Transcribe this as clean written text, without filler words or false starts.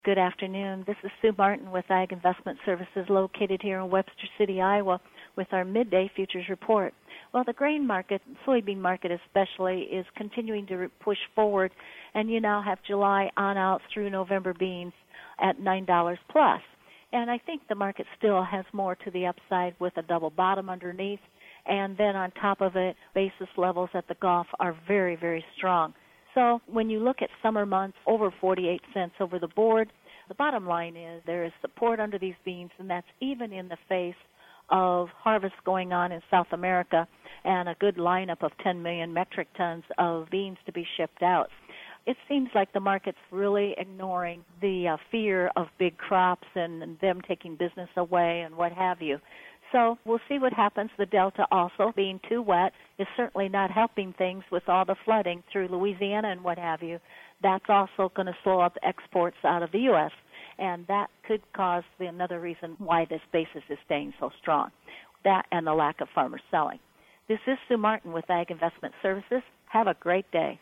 Good afternoon. This is Sue Martin with Ag Investment Services located here in Webster City, Iowa with our midday futures report. Well, the grain market, soybean market especially, is continuing to push forward, and you now have July on out through November beans at $9 plus. And I think the market still has more to the upside with a double bottom underneath, and then on top of it, basis levels at the Gulf are very, very strong. So when you look at summer months, over 48 cents over the board, the bottom line is there is support under these beans, and that's even in the face of harvest going on in South America and a good lineup of 10 million metric tons of beans to be shipped out. It seems like the market's really ignoring the fear of big crops and them taking business away and what have you. So we'll see what happens. The Delta also being too wet is certainly not helping things with all the flooding through Louisiana and what have you. That's also going to slow up exports out of the U.S., and that could cause another reason why this basis is staying so strong, that and the lack of farmers selling. This is Sue Martin with Ag Investment Services. Have a great day.